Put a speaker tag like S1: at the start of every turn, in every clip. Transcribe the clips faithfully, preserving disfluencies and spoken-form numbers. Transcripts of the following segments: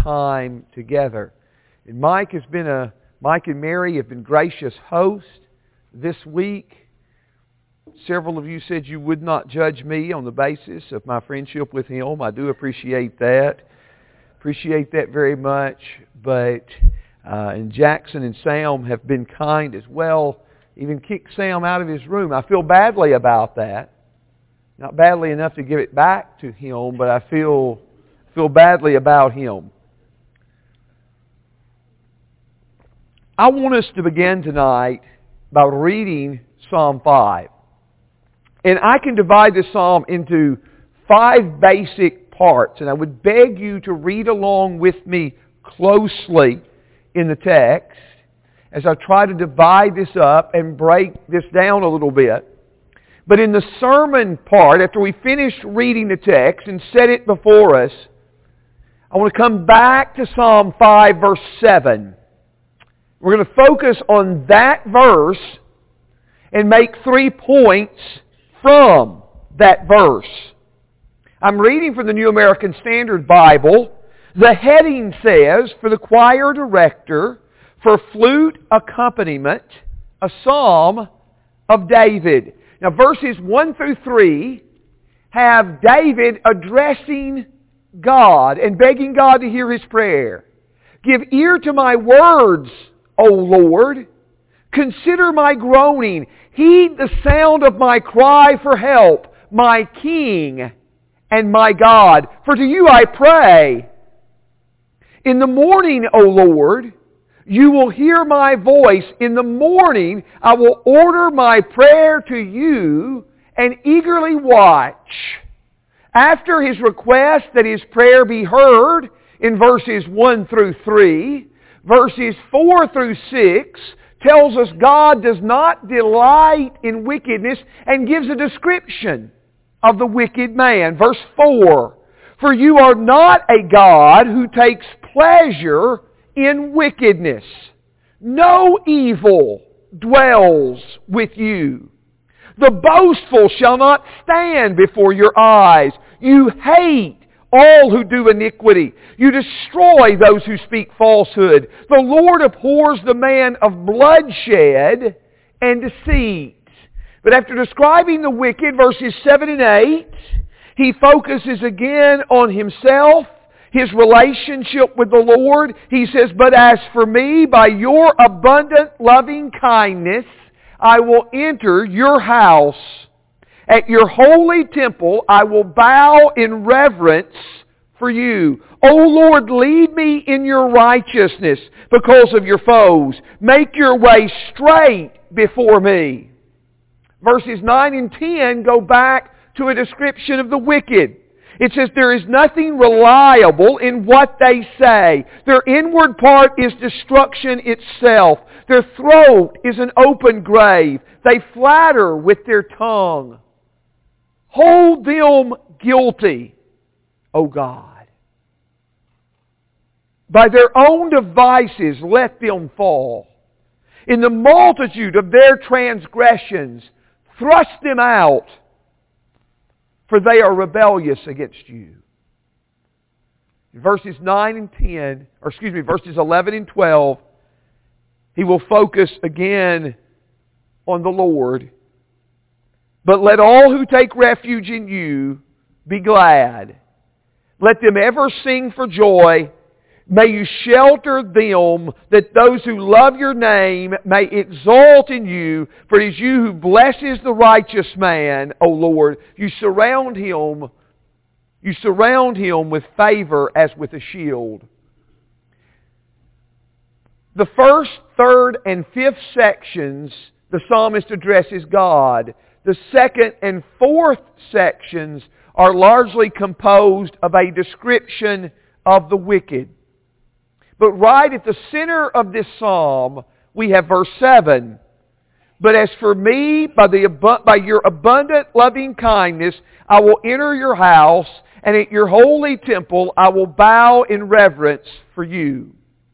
S1: time together. And Mike has been a Mike and Mary have been gracious hosts this week. Several of you said you would not judge me on the basis of my friendship with him. I do appreciate that. Appreciate that very much. But uh, and Jackson and Sam have been kind as well. Even kicked Sam out of his room. I feel badly about that. Not badly enough to give it back to him, but I feel feel badly about him. I want us to begin tonight by reading Psalm five. And I can divide this psalm into five basic parts. And I would beg you to read along with me closely in the text as I try to divide this up and break this down a little bit. But in the sermon part, after we finish reading the text and set it before us, I want to come back to Psalm five, verse seven. We're going to focus on that verse and make three points from that verse. I'm reading from the New American Standard Bible. The heading says, for the choir director, for flute accompaniment, a psalm of David. Now verses one through three have David addressing God and begging God to hear his prayer. Give ear to my words, O Lord. Consider my groaning. Heed the sound of my cry for help, my King and my God. For to you I pray. In the morning, O Lord, you will hear my voice. In the morning I will order my prayer to you and eagerly watch. After his request that his prayer be heard in verses one through three, verses four through six tells us God does not delight in wickedness and gives a description of the wicked man. Verse four, for you are not a God who takes pleasure in wickedness. No evil dwells with you. The boastful shall not stand before your eyes. You hate all who do iniquity. You destroy those who speak falsehood. The Lord abhors the man of bloodshed and deceit. But after describing the wicked, verses seven and eight, he focuses again on himself, his relationship with the Lord. He says, but as for me, by your abundant loving kindness, I will enter your house. At your holy temple I will bow in reverence for you. O Lord, lead me in your righteousness because of your foes. Make your way straight before me. Verses nine and ten go back to a description of the wicked. It says there is nothing reliable in what they say. Their inward part is destruction itself. Their throat is an open grave. They flatter with their tongue. Hold them guilty, O God. By their own devices let them fall. In the multitude of their transgressions, thrust them out, for they are rebellious against you. In verses nine and ten, or excuse me, verses eleven and twelve, he will focus again on the Lord. But let all who take refuge in you be glad. Let them ever sing for joy. May you shelter them, that those who love your name may exalt in you. For it is you who blesses the righteous man, O Lord. You surround him, you surround him with favor as with a shield. The first, third, and fifth sections, the psalmist addresses God. The second and fourth sections are largely composed of a description of the wicked. But right at the center of this psalm, we have verse seven. But as for me, by, the, by your abundant loving kindness, I will enter your house, and at your holy temple I will bow in reverence for you.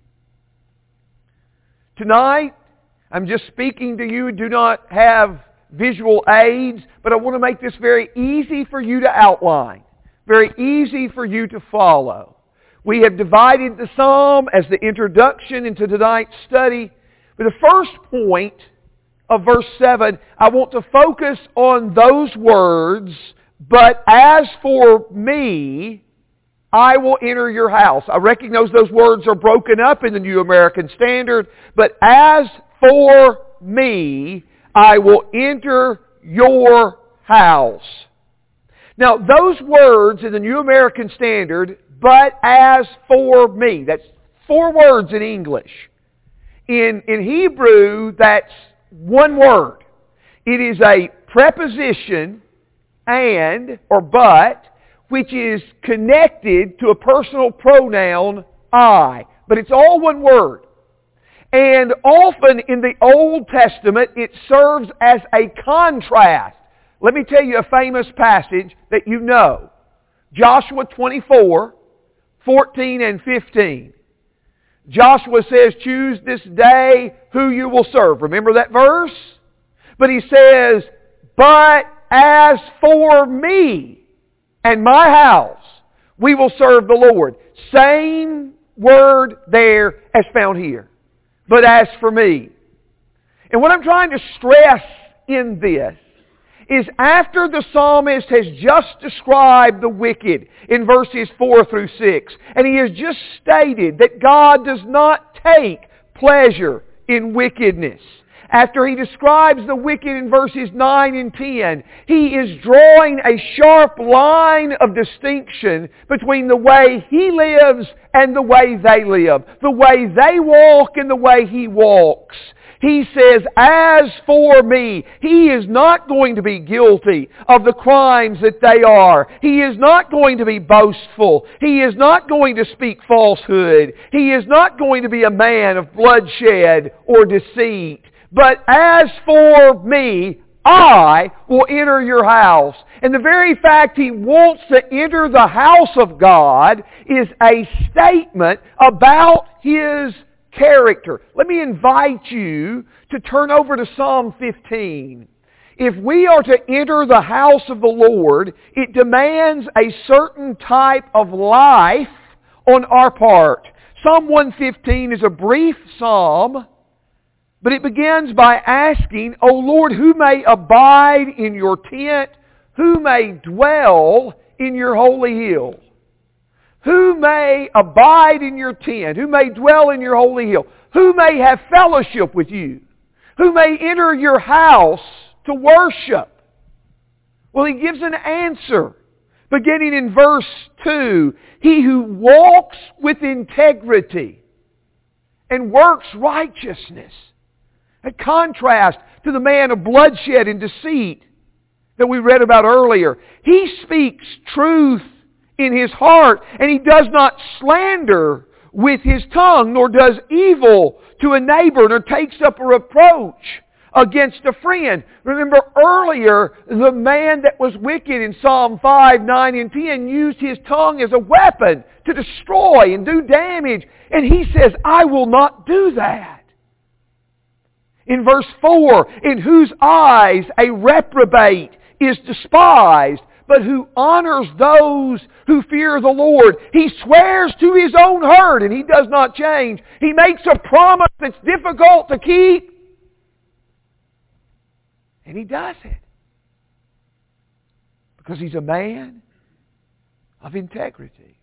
S1: Tonight, I'm just speaking to you, do not have visual aids, but I want to make this very easy for you to outline, very easy for you to follow. We have divided the psalm as the introduction into tonight's study. But the first point of verse seven, I want to focus on those words, "But as for me, I will enter your house." I recognize those words are broken up in the New American Standard. "But as for me, I will enter your house." Now, those words in the New American Standard, "but as for me," that's four words in English. In, in Hebrew, that's one word. It is a preposition, and, or but, which is connected to a personal pronoun, I. But it's all one word. And often in the Old Testament, it serves as a contrast. Let me tell you a famous passage that you know. Joshua twenty-four, fourteen and fifteen. Joshua says, "Choose this day who you will serve." Remember that verse? But he says, "But as for me and my house, we will serve the Lord." Same word there as found here. "But as for me." And what I'm trying to stress in this is after the psalmist has just described the wicked in verses four through six, and he has just stated that God does not take pleasure in wickedness. After he describes the wicked in verses nine and ten, he is drawing a sharp line of distinction between the way he lives and the way they live, the way they walk and the way he walks. He says, "As for me," he is not going to be guilty of the crimes that they are. He is not going to be boastful. He is not going to speak falsehood. He is not going to be a man of bloodshed or deceit. "But as for me, I will enter your house." And the very fact he wants to enter the house of God is a statement about his character. Let me invite you to turn over to Psalm fifteen. If we are to enter the house of the Lord, it demands a certain type of life on our part. Psalm one fifteen is a brief psalm, but it begins by asking, "O Lord, who may abide in your tent? Who may dwell in your holy hill?" Who may abide in your tent? Who may dwell in your holy hill? Who may have fellowship with you? Who may enter your house to worship? Well, he gives an answer. Beginning in verse two, "He who walks with integrity and works righteousness." A contrast to the man of bloodshed and deceit that we read about earlier. He speaks truth in his heart, and he does not slander with his tongue, nor does evil to a neighbor, nor takes up a reproach against a friend. Remember earlier, the man that was wicked in Psalm five, nine, and ten used his tongue as a weapon to destroy and do damage. And he says, "I will not do that." In verse four, "In whose eyes a reprobate is despised, but who honors those who fear the Lord." He swears to his own hurt, and he does not change. He makes a promise that's difficult to keep, and he does it. Because he's a man of integrity.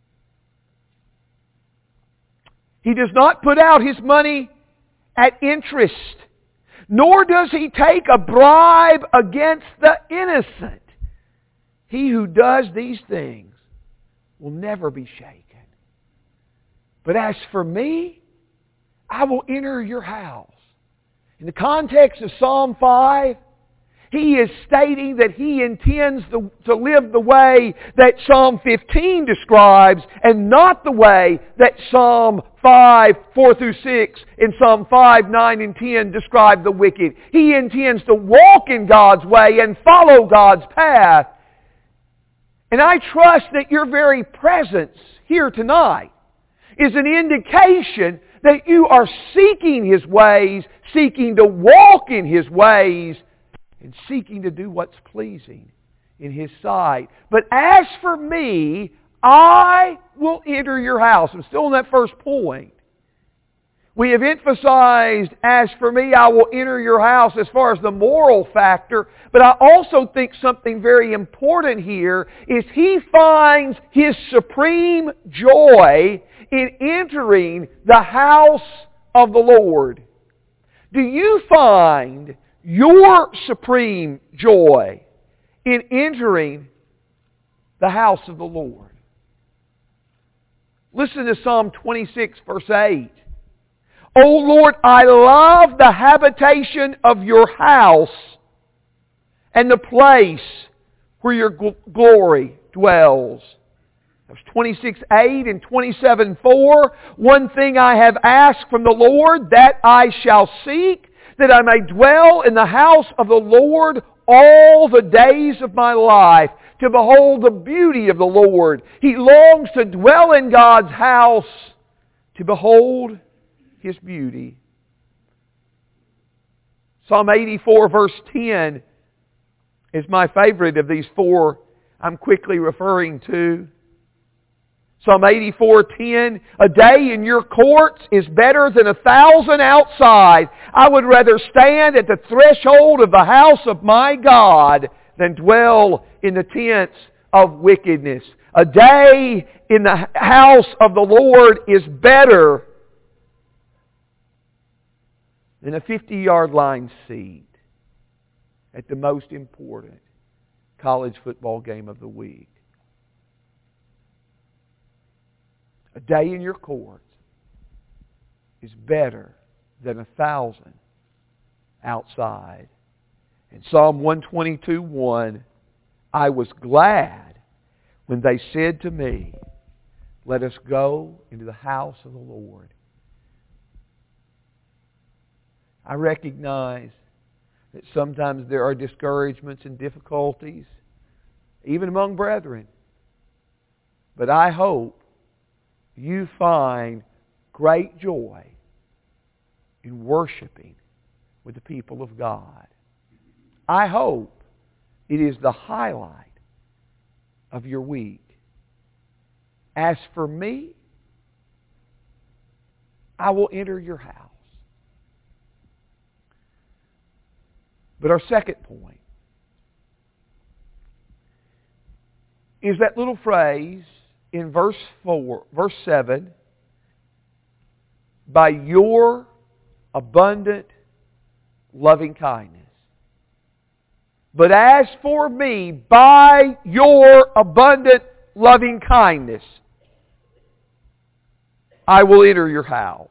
S1: He does not put out his money at interest, nor does he take a bribe against the innocent. He who does these things will never be shaken. "But as for me, I will enter your house." In the context of Psalm five, he is stating that he intends to, to live the way that Psalm fifteen describes, and not the way that Psalm five, four through six, and Psalm five, nine, and ten describe the wicked. He intends to walk in God's way and follow God's path. And I trust that your very presence here tonight is an indication that you are seeking His ways, seeking to walk in His ways, and seeking to do what's pleasing in His sight. But as for me, I will enter your house. I'm still on that first point. We have emphasized, as for me, I will enter your house as far as the moral factor. But I also think something very important here is he finds his supreme joy in entering the house of the Lord. Do you find your supreme joy in entering the house of the Lord? Listen to Psalm twenty-six, verse eight. O Lord, I love the habitation of your house and the place where your gl- glory dwells. That's twenty-six eight and twenty-seven four. One thing I have asked from the Lord, that I shall seek, that I may dwell in the house of the Lord all the days of my life, to behold the beauty of the Lord. He longs to dwell in God's house, to behold His beauty. Psalm eighty-four, verse ten is my favorite of these four I'm quickly referring to. Psalm eighty-four ten, a day in your courts is better than a thousand outside. I would rather stand at the threshold of the house of my God than dwell in the tents of wickedness. A day in the house of the Lord is better than a fifty-yard line seat at the most important college football game of the week. A day in your courts is better than a thousand outside. In Psalm one twenty-two one, I was glad when they said to me, let us go into the house of the Lord. I recognize that sometimes there are discouragements and difficulties, even among brethren. But I hope you find great joy in worshiping with the people of God. I hope it is the highlight of your week. As for me, I will enter your house. But our second point is that little phrase in verse four, verse seven, by your abundant loving kindness. But as for me, by your abundant loving kindness, I will enter your house.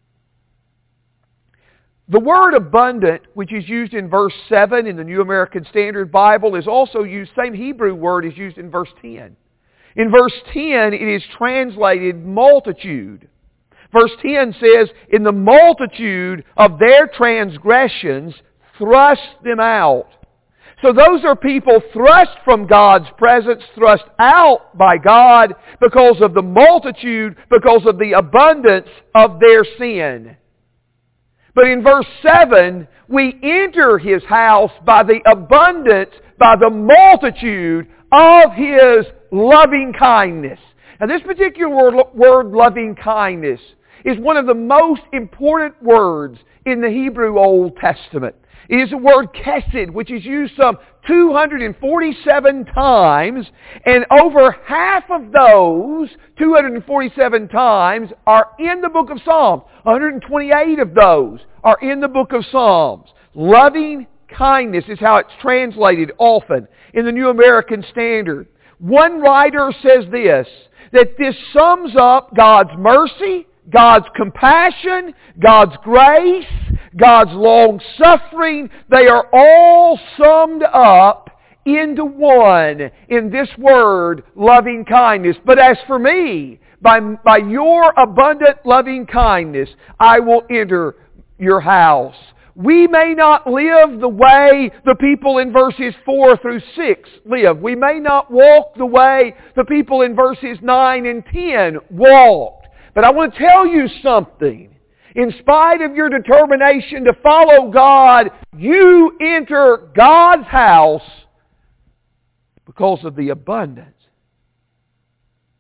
S1: The word abundant, which is used in verse seven in the New American Standard Bible, is also used, same Hebrew word is used in verse ten. In verse ten, it is translated multitude. Verse ten says, in the multitude of their transgressions, thrust them out. So those are people thrust from God's presence, thrust out by God because of the multitude, because of the abundance of their sin. But in verse seven, we enter His house by the abundance, by the multitude of His loving kindness. Now this particular word, word loving kindness is one of the most important words in the Hebrew Old Testament. It is the word kesed, which is used some two hundred forty-seven times, and over half of those two hundred forty-seven times are in the book of Psalms. one hundred twenty-eight of those are in the book of Psalms. Loving kindness is how it's translated often in the New American Standard. One writer says this, that this sums up God's mercy, God's compassion, God's grace, God's long-suffering. They are all summed up into one in this word, loving kindness. But as for me, by, by your abundant loving kindness, I will enter your house. We may not live the way the people in verses four through six live. We may not walk the way the people in verses nine and ten walked. But I want to tell you something. In spite of your determination to follow God, you enter God's house because of the abundance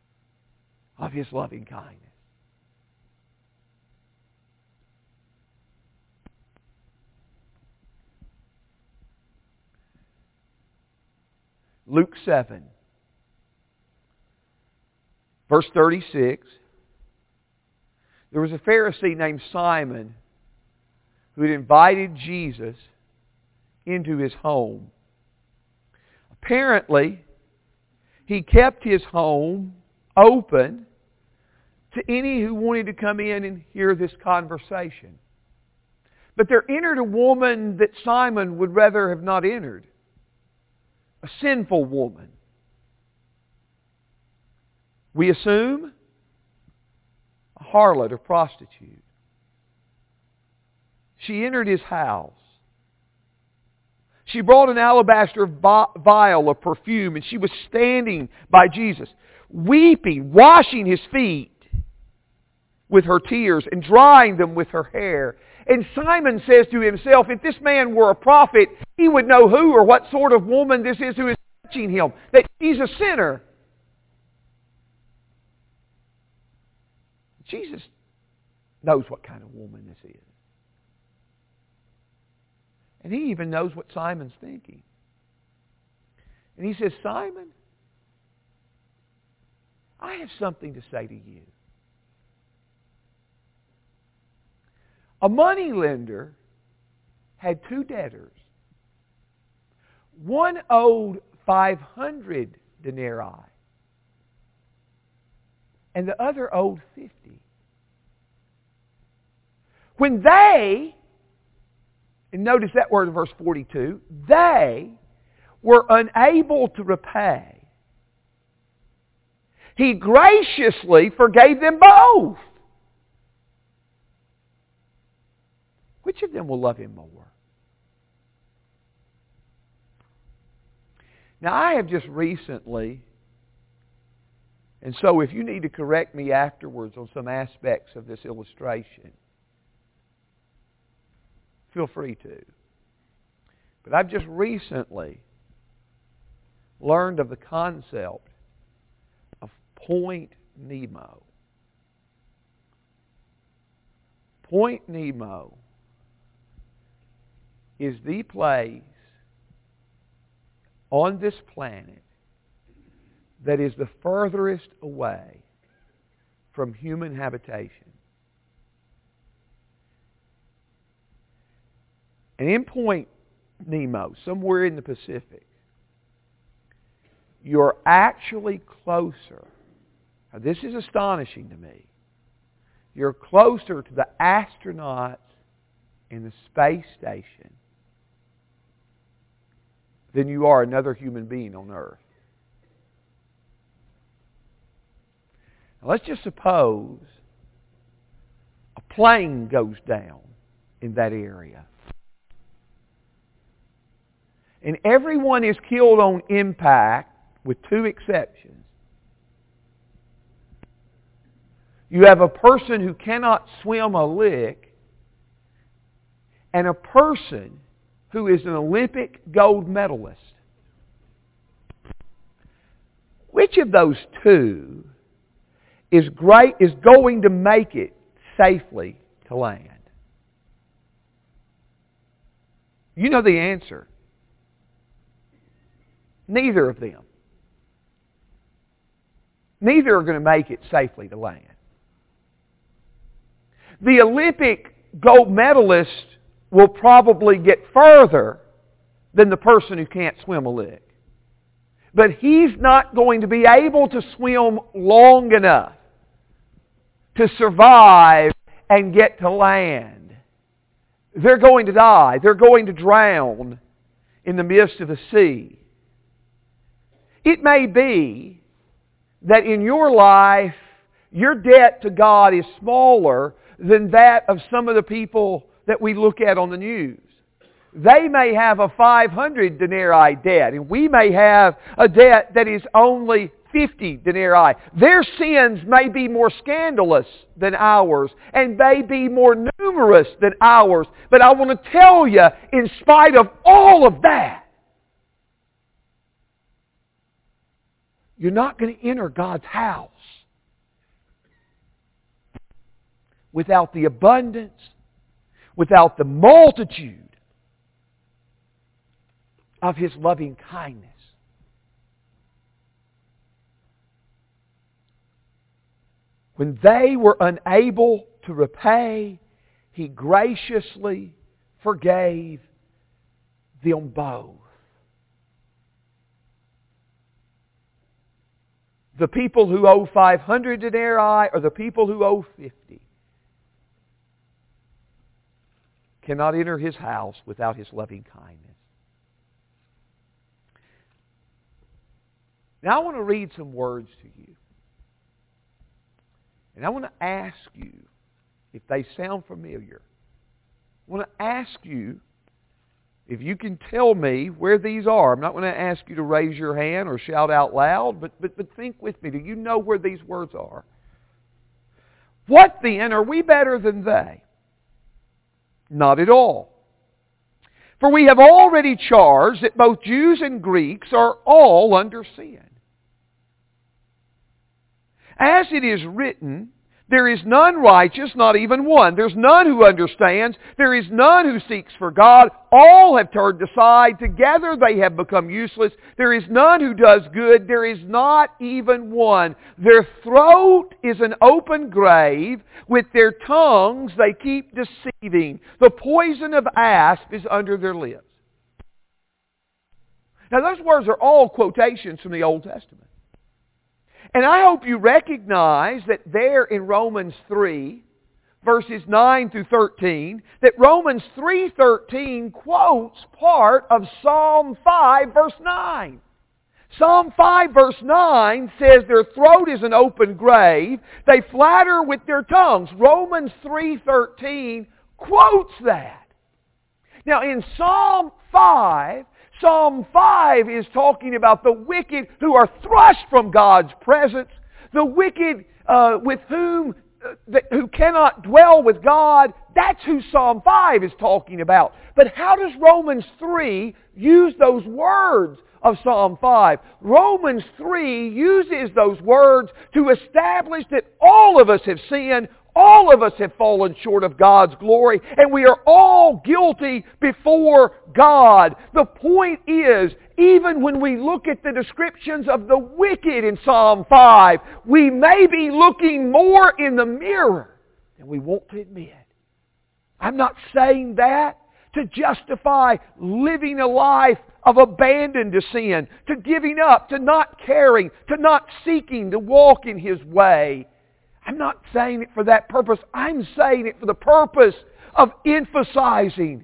S1: of His loving kindness. Luke seven, verse thirty-six. There was a Pharisee named Simon who had invited Jesus into his home. Apparently, he kept his home open to any who wanted to come in and hear this conversation. But there entered a woman that Simon would rather have not entered. A sinful woman. We assume a harlot or prostitute. She entered his house. She brought an alabaster vial of perfume, and she was standing by Jesus, weeping, washing His feet with her tears and drying them with her hair. And Simon says to himself, if this man were a prophet, he would know who or what sort of woman this is who is touching him, that she's a sinner. Jesus knows what kind of woman this is. And He even knows what Simon's thinking. And He says, Simon, I have something to say to you. A moneylender had two debtors. One owed five hundred denarii, and the other owed fifty. When they, and notice that word in verse forty-two, they were unable to repay, He graciously forgave them both. Which of them will love Him more? Now, I have just recently, and so if you need to correct me afterwards on some aspects of this illustration, feel free to. But I've just recently learned of the concept of Point Nemo. Point Nemo is the place on this planet that is the furthest away from human habitation. And in Point Nemo, somewhere in the Pacific, you're actually closer. Now, this is astonishing to me. You're closer to the astronauts in the space station than you are another human being on Earth. Now, let's just suppose a plane goes down in that area. And everyone is killed on impact with two exceptions. You have a person who cannot swim a lick and a person who is an Olympic gold medalist. Which of those two is great is going to make it safely to land? You know the answer. Neither of them. Neither are going to make it safely to land. The Olympic gold medalist will probably get further than the person who can't swim a lick. But he's not going to be able to swim long enough to survive and get to land. They're going to die. They're going to drown in the midst of the sea. It may be that in your life, your debt to God is smaller than that of some of the people that we look at on the news. They may have a five hundred denarii debt, and we may have a debt that is only fifty denarii. Their sins may be more scandalous than ours, and may be more numerous than ours. But I want to tell you, in spite of all of that, you're not going to enter God's house without the abundance, without the multitude of His loving kindness. When they were unable to repay, He graciously forgave them both. The people who owe five hundred denarii or the people who owe fifty cannot enter His house without His loving kindness. Now I want to read some words to you. And I want to ask you if they sound familiar. I want to ask you if you can tell me where these are. I'm not going to ask you to raise your hand or shout out loud, but, but, but think with me. Do you know where these words are? What then? Are we better than they? Not at all. For we have already charged that both Jews and Greeks are all under sin. As it is written, there is none righteous, not even one. There's none who understands. There is none who seeks for God. All have turned aside. Together they have become useless. There is none who does good. There is not even one. Their throat is an open grave. With their tongues they keep deceiving. The poison of asp is under their lips. Now those words are all quotations from the Old Testament. And I hope you recognize that there in Romans three, verses nine through thirteen, that Romans three thirteen quotes part of Psalm five, verse nine. Psalm five, verse nine says their throat is an open grave. They flatter with their tongues. Romans three thirteen quotes that. Now in Psalm five, Psalm five is talking about the wicked who are thrust from God's presence, the wicked uh, with whom uh, that, who cannot dwell with God. That's who Psalm five is talking about. But how does Romans three use those words of Psalm five? Romans three uses those words to establish that all of us have sinned. All of us have fallen short of God's glory, and we are all guilty before God. The point is, even when we look at the descriptions of the wicked in Psalm five, we may be looking more in the mirror than we want to admit. I'm not saying that to justify living a life of abandon to sin, to giving up, to not caring, to not seeking to walk in His way. I'm not saying it for that purpose. I'm saying it for the purpose of emphasizing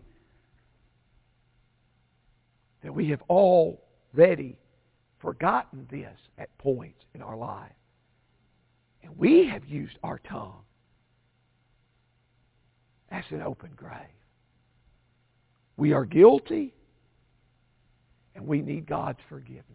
S1: that we have already forgotten this at points in our life. And we have used our tongue as an open grave. We are guilty, and we need God's forgiveness.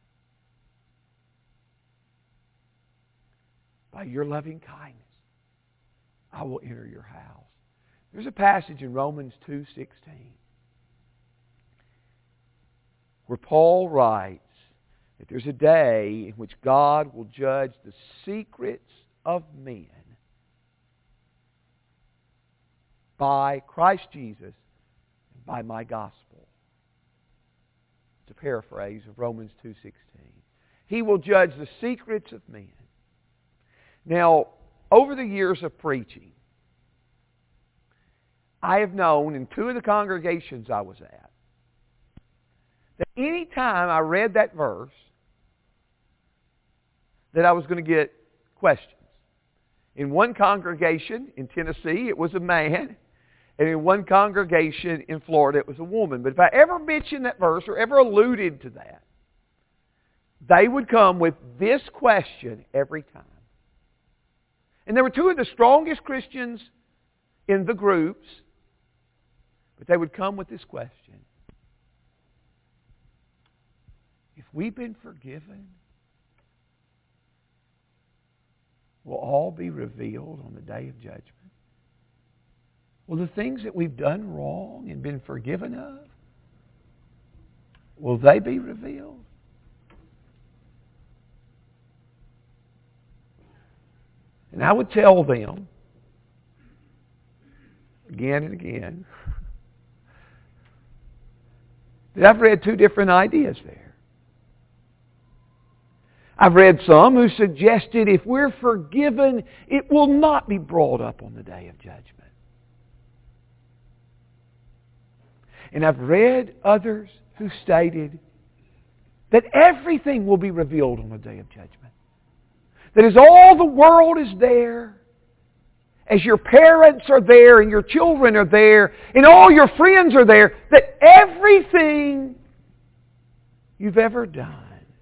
S1: By your loving kindness, I will enter your house. There's a passage in Romans two sixteen where Paul writes that there's a day in which God will judge the secrets of men by Christ Jesus and by my gospel. It's a paraphrase of Romans two sixteen. He will judge the secrets of men. Now, over the years of preaching, I have known in two of the congregations I was at that any time I read that verse, that I was going to get questions. In one congregation in Tennessee, it was a man, and in one congregation in Florida, it was a woman. But if I ever mentioned that verse or ever alluded to that, they would come with this question every time. And there were two of the strongest Christians in the groups, but they would come with this question. If we've been forgiven, will all be revealed on the day of judgment? Will the things that we've done wrong and been forgiven of, will they be revealed? And I would tell them again and again that I've read two different ideas there. I've read some who suggested if we're forgiven, it will not be brought up on the day of judgment. And I've read others who stated that everything will be revealed on the day of judgment. That as all the world is there, as your parents are there and your children are there and all your friends are there, that everything you've ever done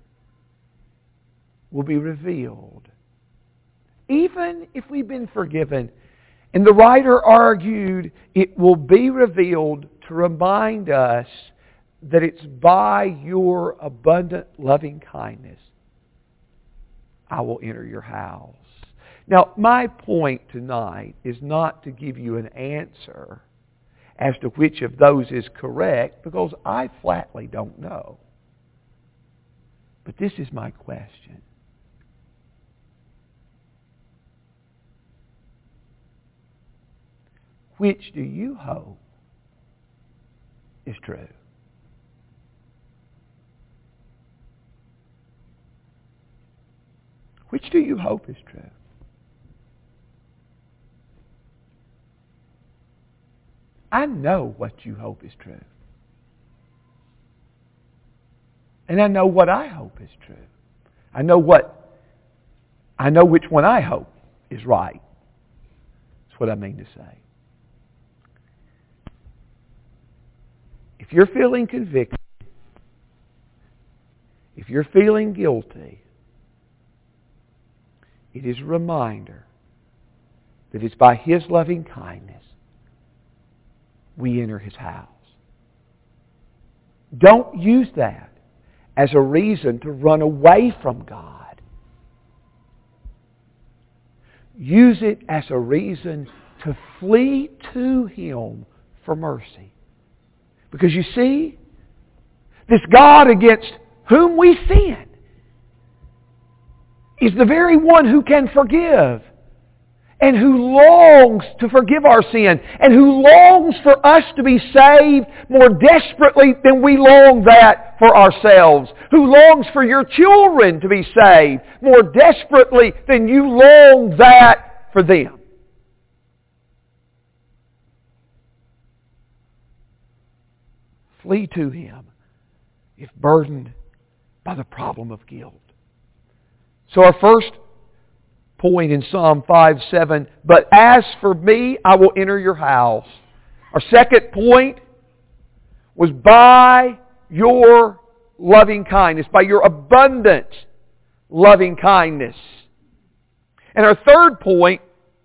S1: will be revealed. Even if we've been forgiven. And the writer argued it will be revealed to remind us that it's by your abundant loving kindness I will enter your house. Now, my point tonight is not to give you an answer as to which of those is correct, because I flatly don't know. But this is my question. Which do you hope is true? Which do you hope is true? I know what you hope is true. And I know what I hope is true. I know what I know which one I hope is right. That's what I mean to say. If you're feeling convicted, if you're feeling guilty, it is a reminder that it's by His loving kindness we enter His house. Don't use that as a reason to run away from God. Use it as a reason to flee to Him for mercy. Because you see, this God against whom we sin is the very one who can forgive and who longs to forgive our sin and who longs for us to be saved more desperately than we long that for ourselves, who longs for your children to be saved more desperately than you long that for them. Flee to Him if burdened by the problem of guilt. So our first point in Psalm five seven, but as for me, I will enter your house. Our second point was by your loving kindness, by your abundant loving kindness. And our third point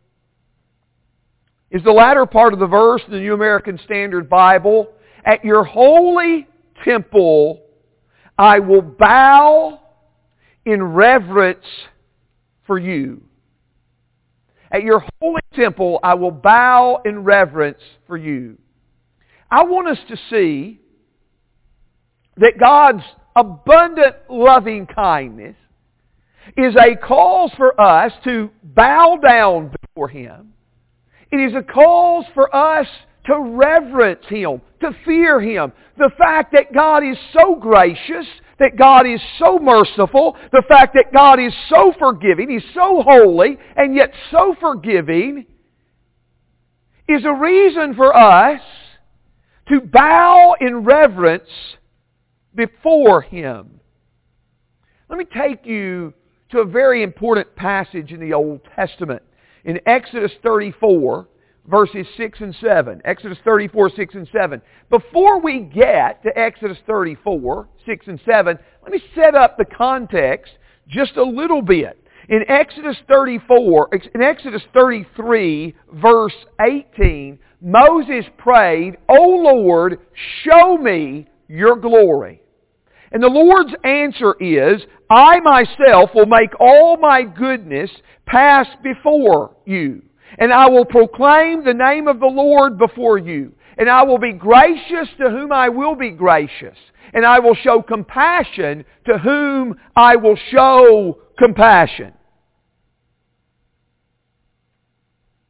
S1: is the latter part of the verse in the New American Standard Bible. At your holy temple, I will bow in reverence for you. At your holy temple, I will bow in reverence for you. I want us to see that God's abundant loving kindness is a cause for us to bow down before Him. It is a cause for us to reverence Him, to fear Him. The fact that God is so gracious, that God is so merciful, the fact that God is so forgiving, He's so holy, and yet so forgiving, is a reason for us to bow in reverence before Him. Let me take you to a very important passage in the Old Testament. In Exodus thirty-four, verses six and seven. Exodus thirty-four, six and seven. Before we get to Exodus thirty-four, six and seven, let me set up the context just a little bit. In Exodus thirty-four, in Exodus thirty-three, verse eighteen, Moses prayed, O Lord, show me your glory. And the Lord's answer is, I myself will make all my goodness pass before you. And I will proclaim the name of the Lord before you. And I will be gracious to whom I will be gracious. And I will show compassion to whom I will show compassion.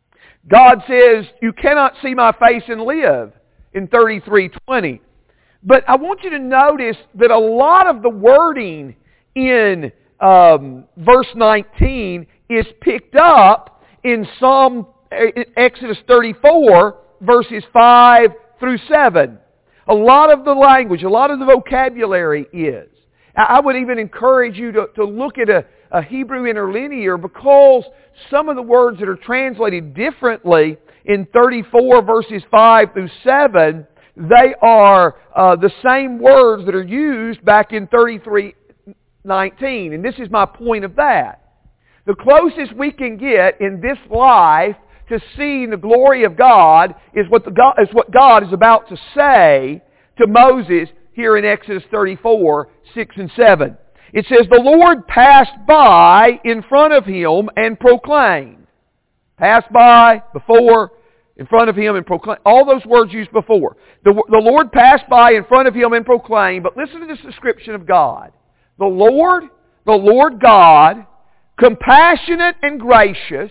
S1: God says, you cannot see my face and live in thirty-three twenty. But I want you to notice that a lot of the wording in um, verse nineteen is picked up in Psalm Exodus thirty-four, verses five through seven. A lot of the language, a lot of the vocabulary is. I would even encourage you to, to look at a, a Hebrew interlinear, because some of the words that are translated differently in thirty-four verses five through seven, they are uh, the same words that are used back in thirty-three nineteen. And this is my point of that. The closest we can get in this life to seeing the glory of God is what, the God, is what God is about to say to Moses here in Exodus thirty-four, six and seven. It says, the Lord passed by in front of him and proclaimed. Passed by, before, in front of him and proclaimed. All those words used before. The, the Lord passed by in front of him and proclaimed. But listen to this description of God. The Lord, the Lord God, compassionate and gracious,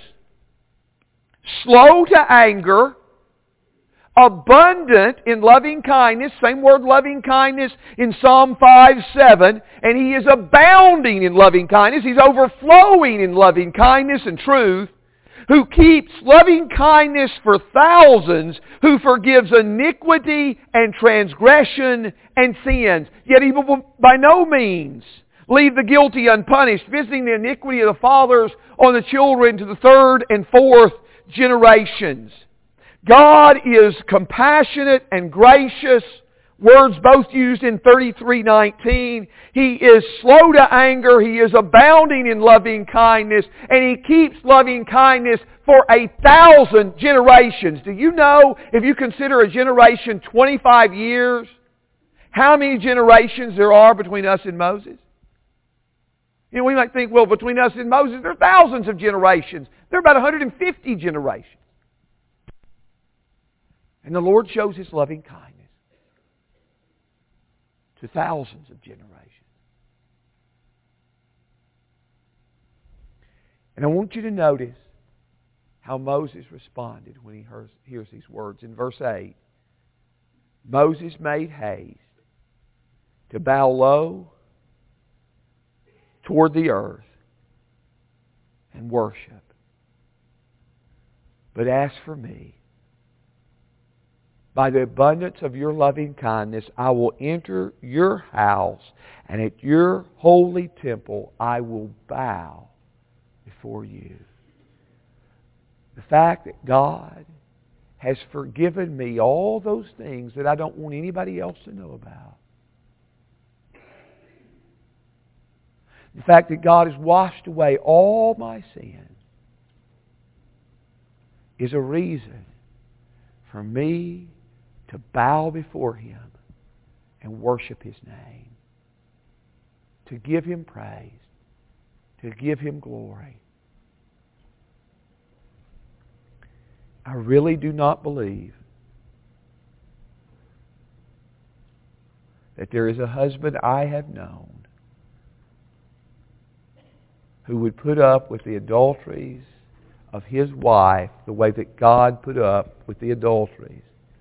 S1: slow to anger, abundant in loving kindness, same word loving kindness in Psalm five seven, and He is abounding in loving kindness. He's overflowing in loving kindness and truth, who keeps loving kindness for thousands, who forgives iniquity and transgression and sins. Yet He will by no means leave the guilty unpunished, visiting the iniquity of the fathers on the children to the third and fourth generations. God is compassionate and gracious, words both used in thirty-three nineteen. He is slow to anger, He is abounding in loving kindness, and He keeps loving kindness for a thousand generations. Do you know, if you consider a generation twenty-five years, how many generations there are between us and Moses? You know, we might think, well, between us and Moses, there are thousands of generations. There are about one hundred fifty generations. And the Lord shows His loving kindness to thousands of generations. And I want you to notice how Moses responded when he hears, hears these words. In verse eight, Moses made haste to bow low toward the earth and worship. But as for me, by the abundance of your loving kindness, I will enter your house, and at your holy temple I will bow before you. The fact that God has forgiven me all those things that I don't want anybody else to know about. The fact that God has washed away all my sins is a reason for me to bow before Him and worship His name, to give Him praise, to give Him glory. I really do not believe that there is a husband I have known who would put up with the adulteries of his wife the way that God put up with the adulteries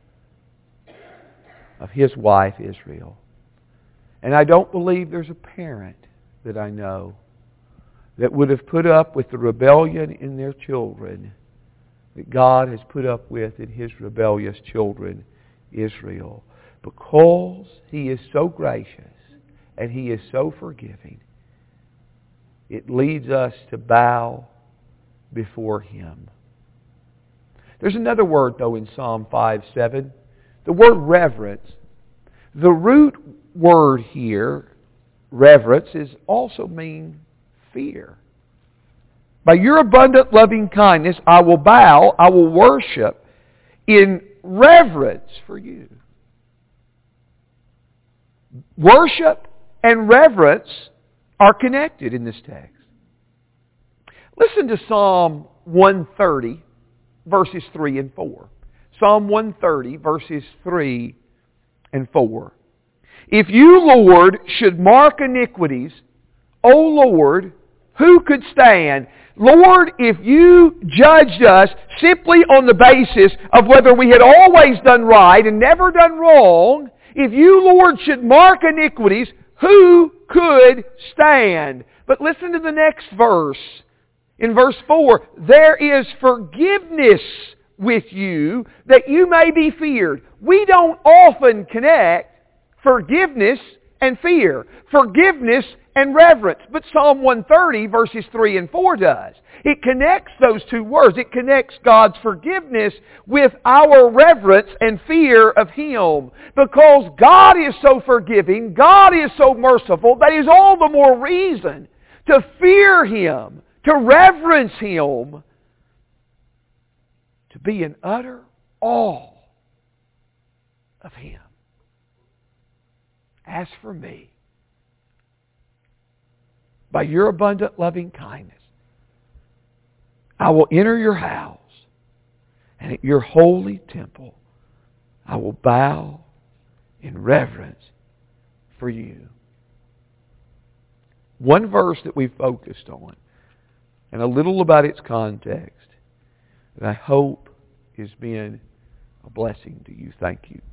S1: of His wife Israel. And I don't believe there's a parent that I know that would have put up with the rebellion in their children that God has put up with in His rebellious children, Israel. Because He is so gracious and He is so forgiving, it leads us to bow before Him. There's another word, though, in Psalm five seven. The word reverence. The root word here, reverence, is also mean fear. By your abundant loving kindness, I will bow, I will worship in reverence for you. Worship and reverence are connected in this text. Listen to Psalm one thirty, verses three and four. Psalm one thirty, verses three and four. If you, Lord, should mark iniquities, O Lord, who could stand? Lord, if you judged us simply on the basis of whether we had always done right and never done wrong, if you, Lord, should mark iniquities, who could stand? But listen to the next verse. In verse four, there is forgiveness with you that you may be feared. We don't often connect forgiveness and fear, forgiveness and reverence. But Psalm one thirty verses three and four does. It connects those two words. It connects God's forgiveness with our reverence and fear of Him. Because God is so forgiving, God is so merciful, that is all the more reason to fear Him, to reverence Him, to be in utter awe of Him. As for me, by your abundant loving kindness, I will enter your house, and at your holy temple I will bow in reverence for you. One verse that we focused on, and a little about its context, that I hope has been a blessing to you. Thank you.